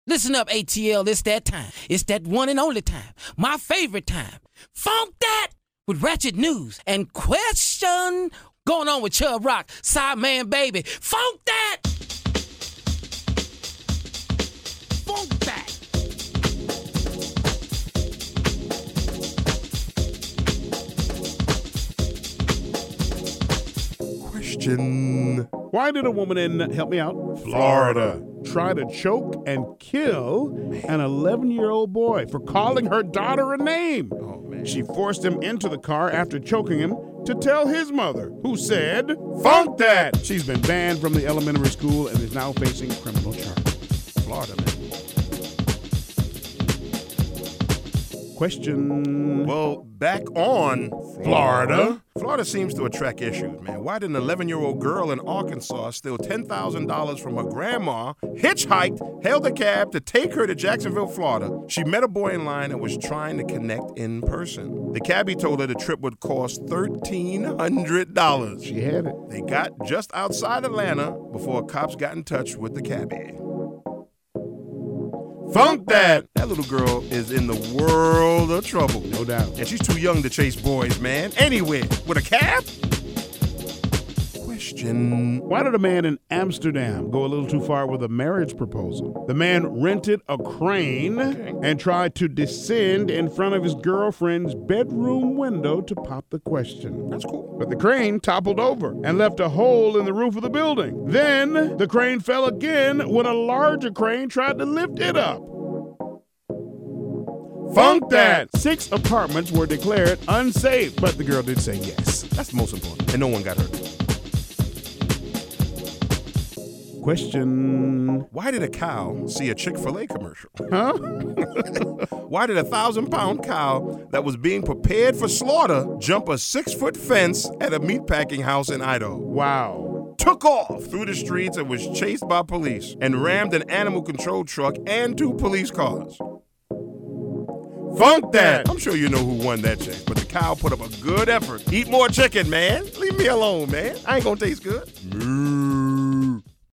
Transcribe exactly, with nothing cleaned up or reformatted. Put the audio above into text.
Listen up, A T L, it's that time. It's that one and only time. My favorite time. Funk That with Ratchet News and Question. Going on with Chubb Rock, Sideman Baby. Funk That! Funk That! Question. Why did a woman in, help me out, Florida, try to choke and kill an eleven-year-old boy for calling her daughter a name? Oh, man. She forced him into the car after choking him to tell his mother, who said, Funk that! She's been banned from the elementary school and is now facing criminal charges. Florida, man. Question. Well, back on Florida. Florida seems to attract issues, man. Why did an eleven-year-old girl in Arkansas steal ten thousand dollars from her grandma, hitchhiked, hailed a cab to take her to Jacksonville, Florida? She met a boy in line and was trying to connect in person. The cabbie told her the trip would cost thirteen hundred dollars. She had it. They got just outside Atlanta before cops got in touch with the cabbie. Funk that! That little girl is in the world of trouble. No doubt. And she's too young to chase boys, man. Anywhere. With a cab? Question. Why did a man in Amsterdam go a little too far with a marriage proposal? The man rented a crane Okay. and tried to descend in front of his girlfriend's bedroom window to pop the question. That's cool. But the crane toppled over and left a hole in the roof of the building. Then the crane fell again when a larger crane tried to lift it up. Funk that! Six apartments were declared unsafe, but the girl did say yes. That's the most important. And no one got hurt. Question. Why did a cow see a Chick-fil-A commercial? Huh? Why did a thousand-pound cow that was being prepared for slaughter jump a six-foot fence at a meatpacking house in Idaho? Wow. Took off through the streets and was chased by police and rammed an animal control truck and two police cars. Funk that! I'm sure you know who won that chase, but the cow put up a good effort. Eat more chicken, man. Leave me alone, man. I ain't gonna taste good. Moo.